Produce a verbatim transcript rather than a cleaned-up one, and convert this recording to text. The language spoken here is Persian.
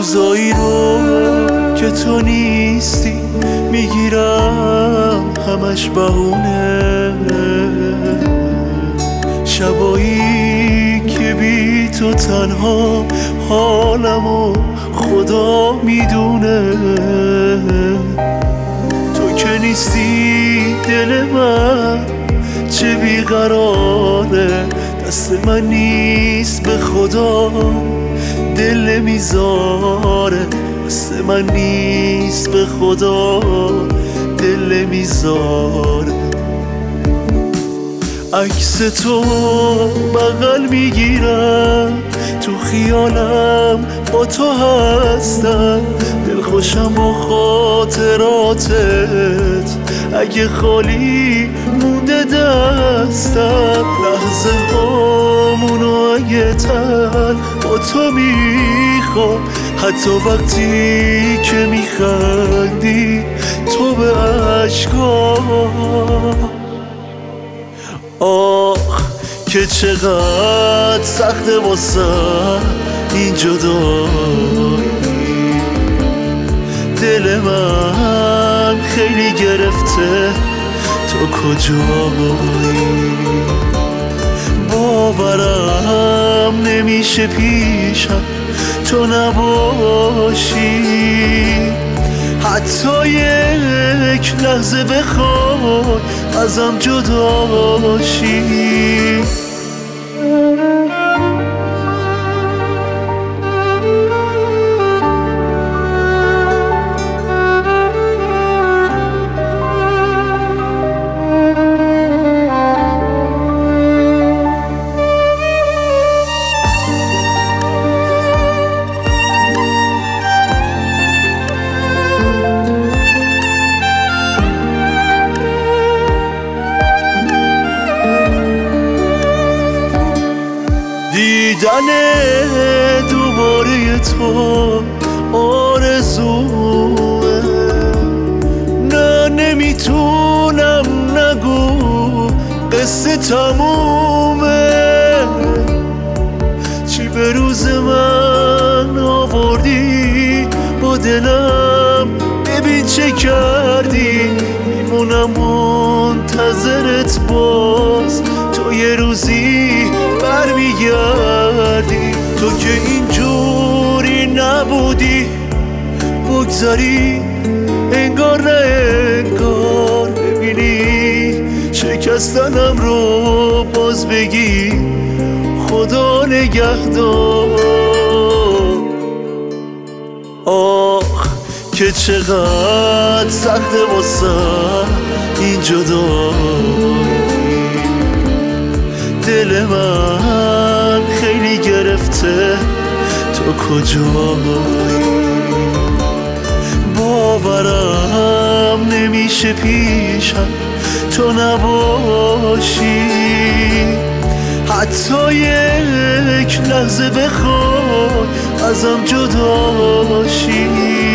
روزایی رو که تو نیستی میگیرم همش بهونه، شبایی که بی تو تنها حالمو خدا میدونه. تو که نیستی دل من چه بیقراره، دست من نیست به خدا دل میذاره، دست من نیست به خدا دل میذاره. عکس تو بغل میگیرم تو خیالم با تو هستم، دلخوشم با خاطراتت اگه خالی مونده دستم، لحظه هامونو اگه تل با تو میخوام، حتی وقتی که میخندی تو به عشقام. آخ که چقدر سخته واسه این جدایی، دل من خیلی گرفته تو کجایی، باورم نمیشه پیشم تو نباشی، حتی یک لحظه بخوای ازم جدا شی. دیدن دوباره تو آرزوه، نه نمیتونم نگو قصه تمومه، چی به روز من آوردی با دلم ببین چه کردی، میمونم منتظرت باز تو یه روزی برمیگردی. تو که اینجوری نبودی بگذاری انگار نه انگار، ببینی شکستنم رو باز بگی خدا نگهدار. آخ که چقدر سخته واسه این جدایی، دل من خیلی گرفته تو کجایی، باورم نمیشه پیشم تو نباشی، حتی یک لحظه بخوای ازم جدا شی.